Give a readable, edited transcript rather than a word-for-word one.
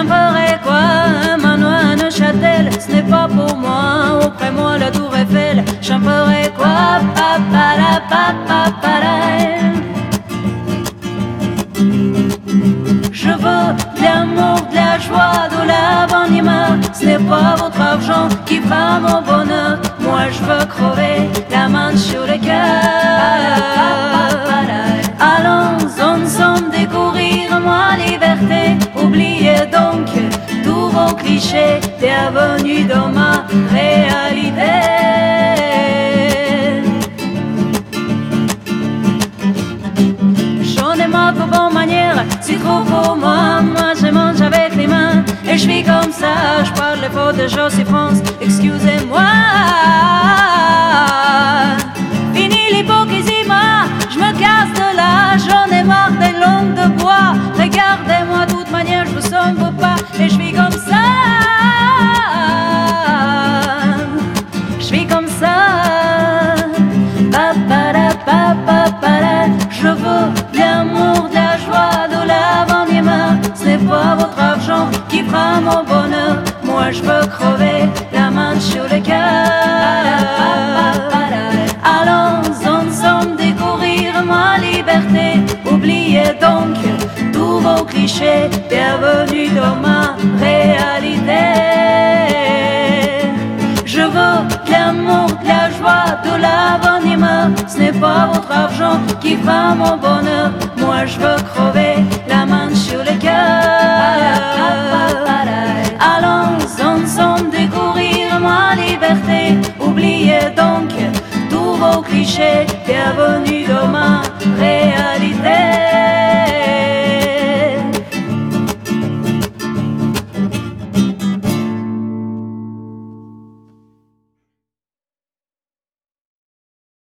J'en ferai quoi? Un manoir à Neuchâtel, ce n'est pas pour moi. Auprès moi la tour Eiffel, j'en ferai quoi? Papara, papara. Je veux de l'amour, de la joie, de l'abandonnement. Ce n'est pas votre argent qui fera mon bonheur. Moi je veux crever la main sur le cœur. Allons ensemble découvrir ma liberté. Oubliez donc tous vos clichés. Bienvenue dans ma réalité. J'en ai marre de bonne manière, c'est trop pour moi. Moi je mange avec les mains et je vis comme ça. Je parle fort de Josie France, excusez-moi. Fini l'hypocrisie, moi, je me casse de là. J'en ai marre des langues de bois. Regardez-moi, de toute manière, je vous semble pas et je vis comme ça. Je vis comme ça. Je veux de l'amour, de la joie, de l'abandonnement. Ce n'est pas votre argent qui fera mon bonheur. Moi je veux crever la main sur le cœur. Allons ensemble découvrir ma liberté. Oubliez donc tous vos clichés. Bienvenue dans ma réalité. Je veux de l'amour, de la joie, de l'abandonnement. Ce n'est pas votre argent qui fera mon bonheur. Moi je veux crever la main sur le cœur. Allons ensemble découvrir ma liberté. Oubliez donc tous vos clichés. Bienvenue dans ma réalité.